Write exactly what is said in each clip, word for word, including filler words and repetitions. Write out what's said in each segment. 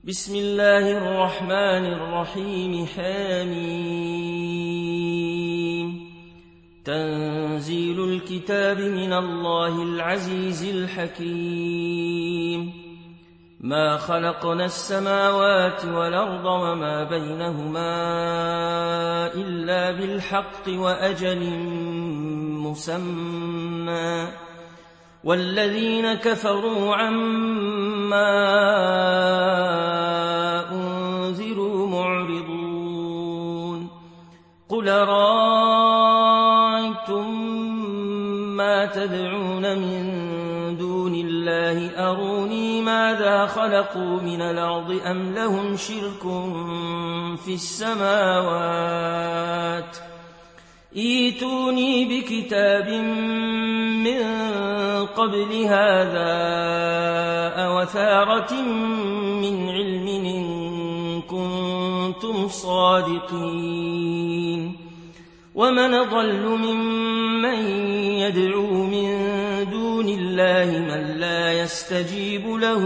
بسم الله الرحمن الرحيم. حميم. تنزيل الكتاب من الله العزيز الحكيم. ما خلقنا السماوات والأرض وما بينهما إلا بالحق وأجل مسمى، والذين كفروا عما أنذروا معرضون. قل رأيتم ما تدعون من دون الله أروني ماذا خلقوا من الأرض أم لهم شرك في السماوات، ايتوني بكتاب من قبل هذا أوثارة من علم إن كنتم صادقين. ومن ضل ممن يدعو من دون الله من لا يستجيب له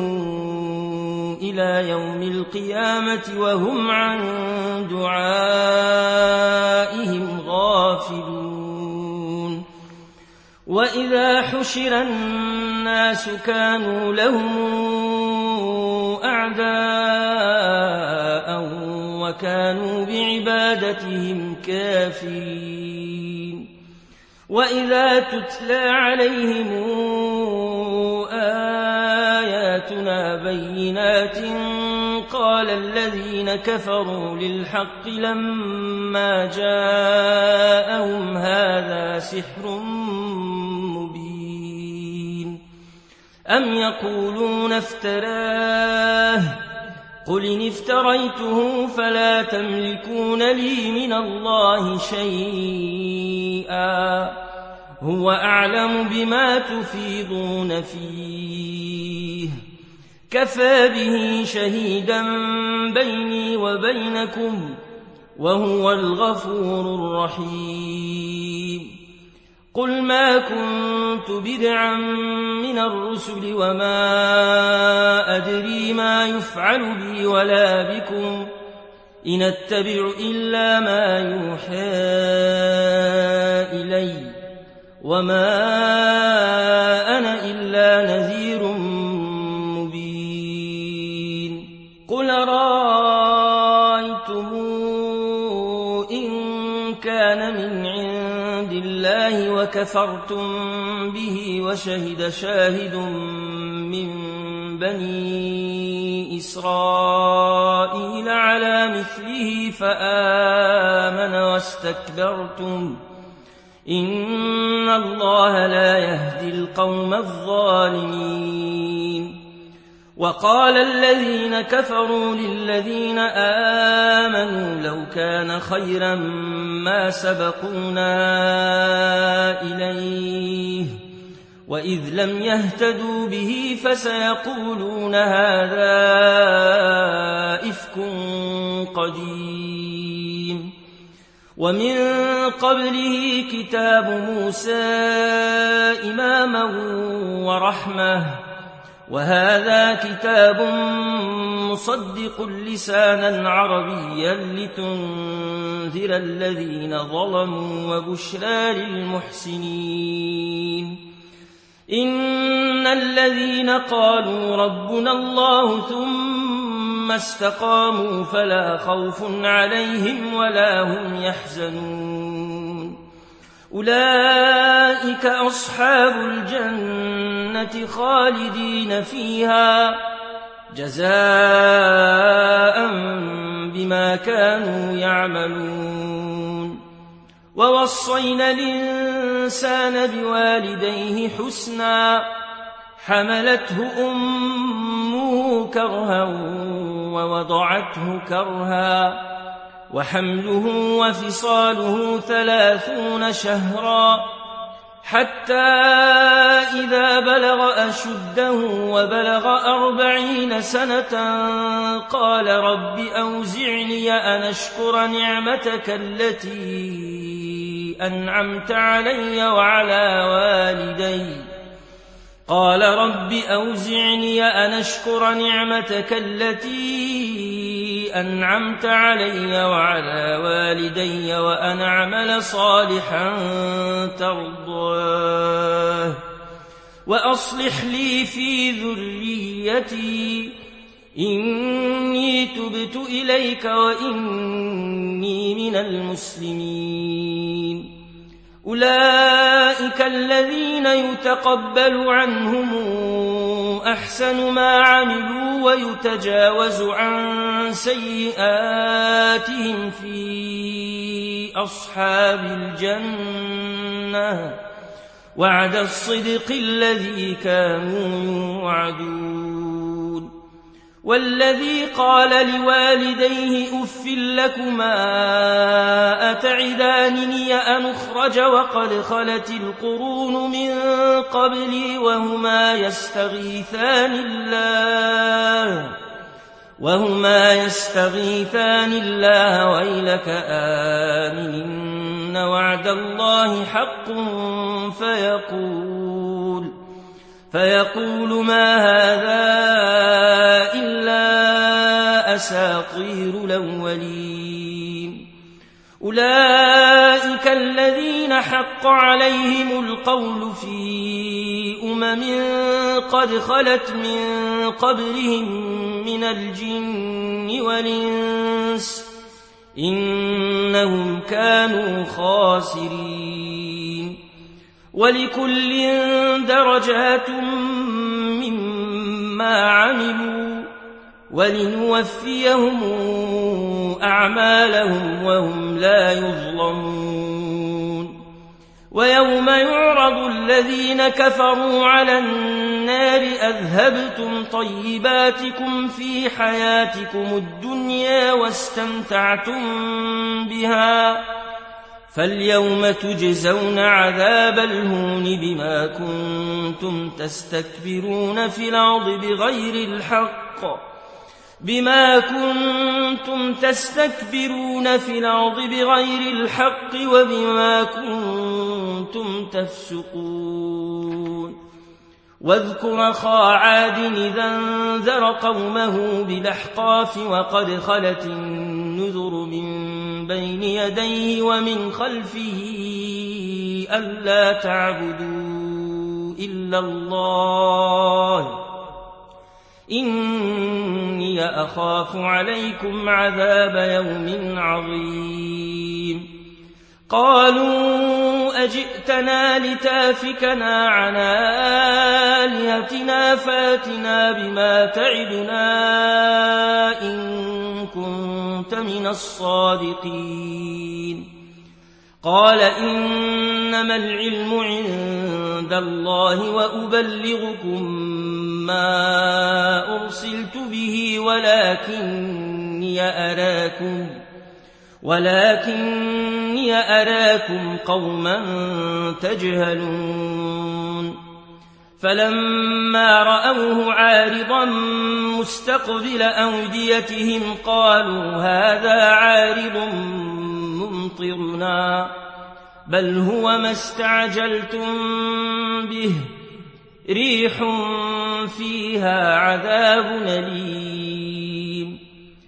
إلى يوم القيامة وهم عن دعائهم غافلون. وإذا حشر الناس كانوا لهم أعداء وكانوا بعبادتهم كافرين. وإذا تتلى عليهم آياتنا بينات قال الذين كفروا للحق لما جاءهم هذا سحر مبين. أم يقولون افتراه قل إن افتريته فلا تملكون لي من الله شيئا هو أعلم بما تفيضون فيه كفى به شهيدا بيني وبينكم وهو الغفور الرحيم. قل ما كنت بدعا من الرسل وما أدري ما يفعل بي ولا بكم إن أتبع إلا ما يوحى إلي وما أنا إلا نذير مبين. قل رأيتم إن كان من عند الله وكفرتم به وشهد شاهد من بني إسرائيل على مثله فآمن واستكبرتم إن الله لا يهدي القوم الظالمين. وقال الذين كفروا للذين آمنوا لو كان خيرا ما سبقونا إليه وإذ لم يهتدوا به فسيقولون هذا إفك قديم. ومن قبله كتاب موسى إماما ورحمة وهذا كتاب مصدق لسانا عربيا لتنذر الذين ظلموا وبشرى للمحسنين. إن الذين قالوا ربنا الله ثم استقاموا فلا خوف عليهم ولا هم يحزنون أولئك أصحاب الجنة خالدين فيها جزاء بما كانوا يعملون. ووصينا الإنسان بوالديه حسنا حملته أمه كرها ووضعته كرها وحمله وفصاله ثلاثون شهرا حتى إذا بلغ أشده وبلغ أربعين سنة قال رب أوزعني أن أشكر نعمتك التي أنعمت علي وعلى والدي قال رب أوزعني أن أشكر نعمتك التي أنعمت علي وعلى والدي وأن أعمل صالحا ترضاه وأصلح لي في ذريتي إني تبت إليك وإني من المسلمين. أولئك الذين يتقبل عنهم أحسن ما عملوا ويتجاوز عن سيئاتهم في أصحاب الجنة وعد الصدق الذي كانوا يوعدون. والذي قال لوالديه أف لكما أتعدانني أن أخرج وقد خلت القرون من قبلي وهما يستغيثان الله وهما يستغيثان الله ويلك آمن إن وعد الله حق فيقول فيقول ما هذا إلا أساطير الأولين. أولئك الذين حق عليهم القول في أمم قد خلت من قبلهم من الجن والإنس إنهم كانوا خاسرين. ولكل درجات مما عملوا ولنوفيهم أعمالهم وهم لا يظلمون. ويوم يعرض الذين كفروا على النار أذهبتم طيباتكم في حياتكم الدنيا واستمتعتم بها فاليوم تجزون عذاب الهون بما كنتم تستكبرون في الأرض بغير الحق بما كنتم تستكبرون في الأرض بغير الحق وبما كنتم تفسقون. واذكر أخا عاد إذا انذر قومه بالأحقاف وقد خلت النذر من بين يديه ومن خلفه ألا تعبدوا إلا الله إني أخاف عليكم عذاب يوم عظيم. قالوا أجئتنا لتافكنا عن آلهتنا فاتنا بما تعدنا إن كنت من الصادقين. قال إنما العلم عند الله وأبلغكم ما أرسلت به ولكني أراكم ولكني أراكم قوما تجهلون. فلما رأوه عارضا مستقبل أوديتهم قالوا هذا عارض ممطرنا بل هو ما استعجلتم به ريح فيها عذاب أليم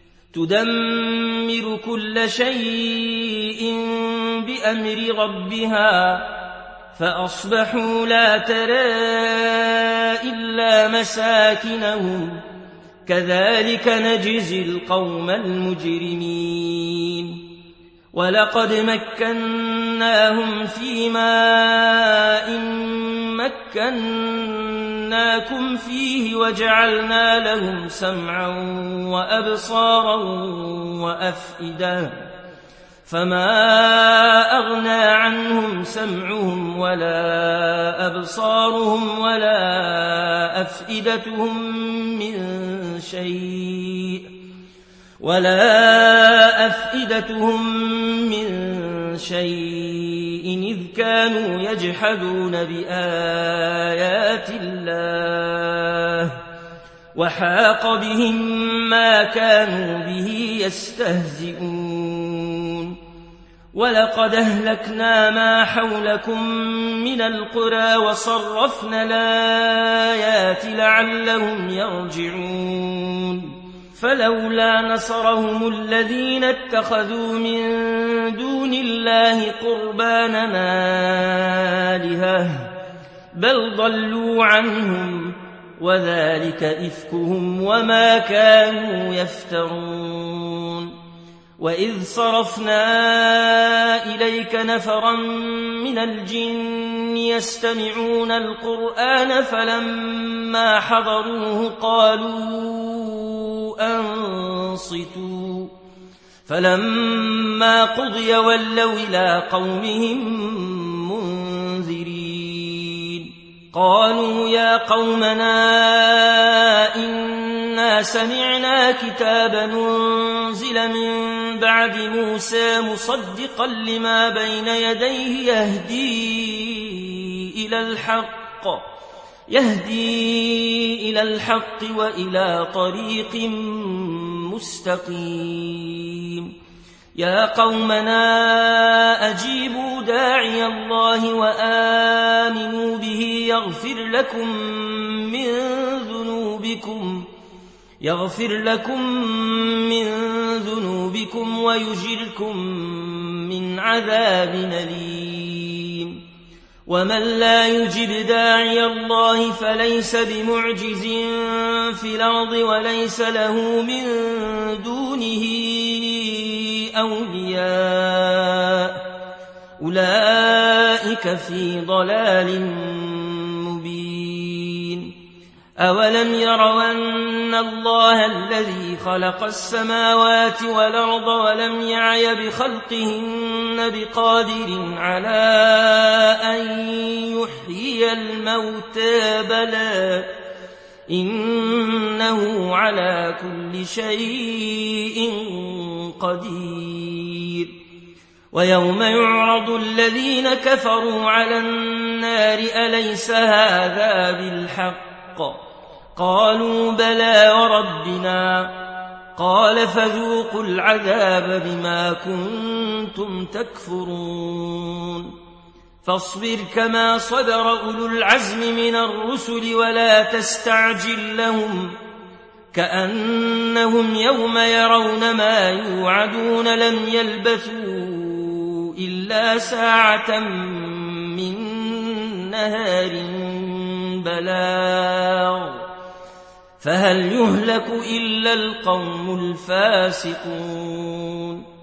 تدمر كل شيء بأمر ربها فأصبحوا لا ترى إلا مساكنهم كذلك نجزي القوم المجرمين. ولقد مكناهم في ماء مكناكم فيه وجعلنا لهم سمعا وأبصارا وأفئدة فما أغنى عنهم سمعهم ولا أبصارهم ولا أفئدتهم من شيء ولا أفئدتهم من شيء إذ كانوا يجحدون بآيات الله وحاق بهم ما كانوا به يستهزئون. ولقد أهلكنا ما حولكم من القرى وصرفنا الآيات لعلهم يرجعون فلولا نصرهم الذين اتخذوا من دون الله قربانا آلهة بل ضلوا عنهم وذلك إفكهم وما كانوا يفترون وإذ صرفنا إليك نفرا من الجن يستمعون القرآن فلما حضروه قالوا أنصتوا فلما قضي ولوا إلى قومهم منذرين قالوا يا قومنا إنا سمعنا كتابا أنزل من بعد موسى مصدقا لما بين يديه يهدي إلى الحق يهدي إلى الحق وإلى طريق مستقيم يا قومنا أجيبوا داعي الله وآمنوا به يغفر لكم من ذنوبكم يغفر لكم من ذنوبكم ويجركم من عذاب أليم ومن لا يجب داعي الله فليس بمعجز في الأرض وليس له من دونه أولياء أولئك في ضلال مبين أولم يروا أن الله الذي خلق السماوات والأرض ولم يعي بخلقهن بقادر على أن يحيي الموتى بلى إنه على كل شيء قدير ويوم يعرض الذين كفروا على النار أليس هذا بالحق قالوا بلى وربنا قال فذوقوا العذاب بما كنتم تكفرون فاصبر كما صبر أولو العزم من الرسل ولا تستعجل لهم كأنهم يوم يرون ما يوعدون لم يلبثوا إلا ساعة من نهار بلاغ فهل يهلك إلا القوم الفاسقون